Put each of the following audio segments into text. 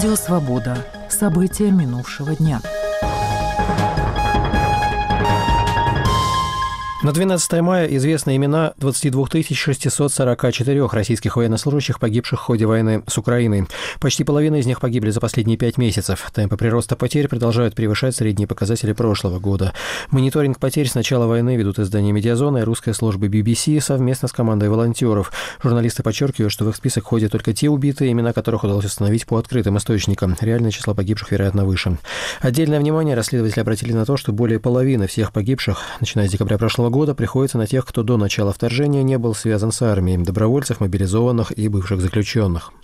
Радио «Свобода». События минувшего дня. На 12 мая известны имена 22 644 российских военнослужащих, погибших в ходе войны с Украиной. Почти половина из них погибли за последние 5 месяцев. Темпы прироста потерь продолжают превышать средние показатели прошлого года. Мониторинг потерь с начала войны ведут издания «Медиазона» и русская служба BBC совместно с командой волонтеров. Журналисты подчеркивают, что в их список входят только те убитые, имена которых удалось установить по открытым источникам. Реальное число погибших, вероятно, выше. Отдельное внимание расследователи обратили на то, что более половины всех погибших, начиная с декабря прошлого года, приходится на тех, кто до начала вторжения не был связан с армией, добровольцев, мобилизованных и бывших заключенных.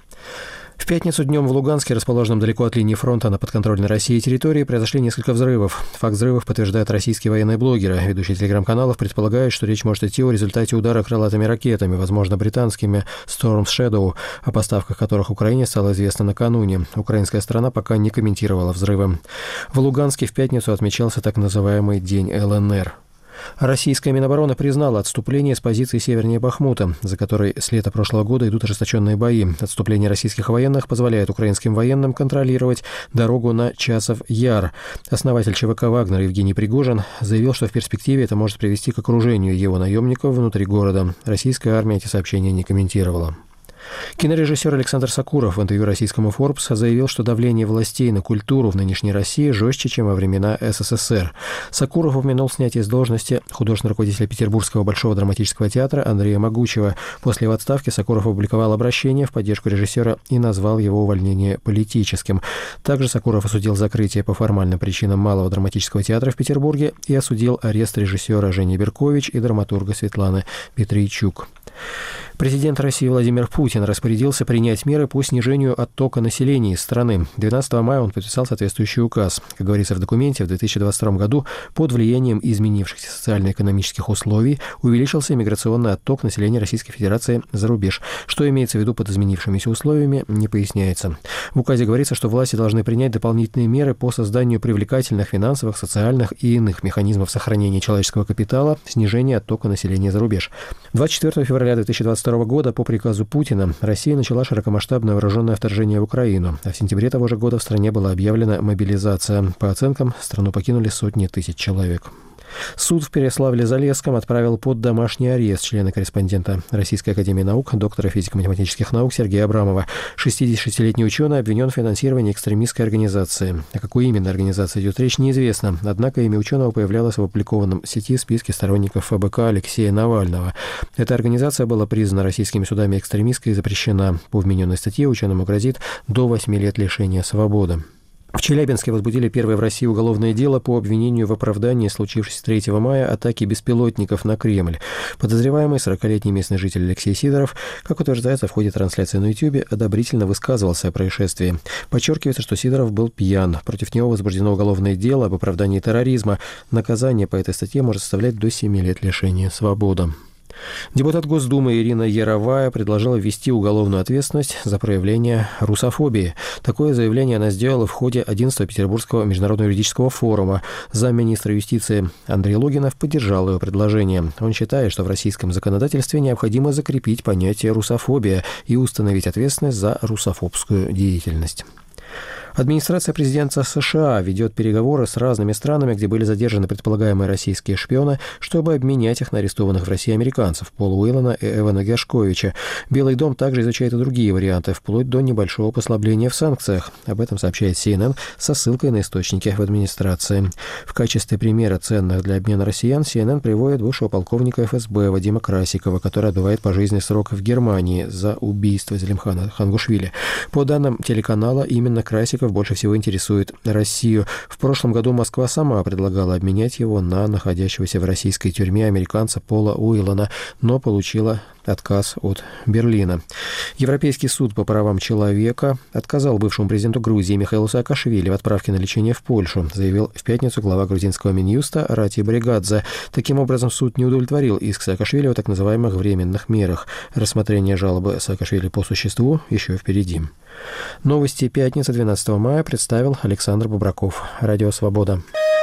В пятницу днем в Луганске, расположенном далеко от линии фронта на подконтрольной России территории, произошли несколько взрывов. Факт взрывов подтверждают российские военные блогеры. Ведущие телеграм-каналов предполагают, что речь может идти о результате удара крылатыми ракетами, возможно, британскими Storm Shadow, о поставках которых Украине стало известно накануне. Украинская сторона пока не комментировала взрывы. В Луганске в пятницу отмечался так называемый День ЛНР. Российская Минобороны признала отступление с позиции севернее Бахмута, за которой с лета прошлого года идут ожесточенные бои. Отступление российских военных позволяет украинским военным контролировать дорогу на Часов-Яр. Основатель ЧВК «Вагнер» Евгений Пригожин заявил, что в перспективе это может привести к окружению его наемников внутри города. Российская армия эти сообщения не комментировала. Кинорежиссер Александр Сакуров в интервью российскому Forbes заявил, что давление властей на культуру в нынешней России жестче, чем во времена СССР. Сакуров упомянул снятие с должности художественного руководителя Петербургского Большого драматического театра Андрея Могучего. После его отставки Сакуров опубликовал обращение в поддержку режиссера и назвал его увольнение политическим. Также Сакуров осудил закрытие по формальным причинам Малого драматического театра в Петербурге и осудил арест режиссера Жени Беркович и драматурга Светланы Петрийчук. Президент России Владимир Путин распорядился принять меры по снижению оттока населения из страны. 12 мая он подписал соответствующий указ. Как говорится в документе, в 2022 году под влиянием изменившихся социально-экономических условий увеличился миграционный отток населения Российской Федерации за рубеж. Что имеется в виду под изменившимися условиями, не поясняется. В указе говорится, что власти должны принять дополнительные меры по созданию привлекательных финансовых, социальных и иных механизмов сохранения человеческого капитала, снижения оттока населения за рубеж. 24 февраля 2022 года по приказу Путина Россия начала широкомасштабное вооруженное вторжение в Украину, а в сентябре того же года в стране была объявлена мобилизация. По оценкам, страну покинули сотни тысяч человек. Суд в Переславле-Залесском отправил под домашний арест члена-корреспондента Российской академии наук, доктора физико-математических наук Сергея Абрамова. 66-летний ученый обвинен в финансировании экстремистской организации. О какой именно организации идет речь, неизвестно. Однако имя ученого появлялось в опубликованном в сети списке сторонников ФБК Алексея Навального. Эта организация была признана российскими судами экстремистской и запрещена. По вмененной статье ученому грозит до 8 лет лишения свободы. В Челябинске возбудили первое в России уголовное дело по обвинению в оправдании случившейся 3 мая атаки беспилотников на Кремль. Подозреваемый 40-летний местный житель Алексей Сидоров, как утверждается в ходе трансляции на YouTube, одобрительно высказывался о происшествии. Подчеркивается, что Сидоров был пьян. Против него возбуждено уголовное дело об оправдании терроризма. Наказание по этой статье может составлять до 7 лет лишения свободы. Депутат Госдумы Ирина Яровая предложила ввести уголовную ответственность за проявление русофобии. Такое заявление она сделала в ходе 11-го Петербургского международного юридического форума. Замминистра юстиции Андрей Логинов поддержал ее предложение. Он считает, что в российском законодательстве необходимо закрепить понятие русофобия и установить ответственность за русофобскую деятельность. Администрация президента США ведет переговоры с разными странами, где были задержаны предполагаемые российские шпионы, чтобы обменять их на арестованных в России американцев Пола Уиллана и Эвана Гершковича. Белый дом также изучает и другие варианты, вплоть до небольшого послабления в санкциях. Об этом сообщает CNN со ссылкой на источники в администрации. В качестве примера ценных для обмена россиян CNN приводит бывшего полковника ФСБ Вадима Красикова, который отбывает пожизненный срок в Германии за убийство Зелимхана Хангушвили. По данным телеканала, именно Красиков больше всего интересует Россию. В прошлом году Москва сама предлагала обменять его на находящегося в российской тюрьме американца Пола Уиллана, но получила отказ от Берлина. Европейский суд по правам человека отказал бывшему президенту Грузии Михаилу Саакашвили в отправке на лечение в Польшу, заявил в пятницу глава грузинского Минюста Рати Бригадзе. Таким образом, суд не удовлетворил иск Саакашвили о так называемых временных мерах. Рассмотрение жалобы Саакашвили по существу еще впереди. Новости пятницы 12 мая представил Александр Бобраков. Радио «Свобода».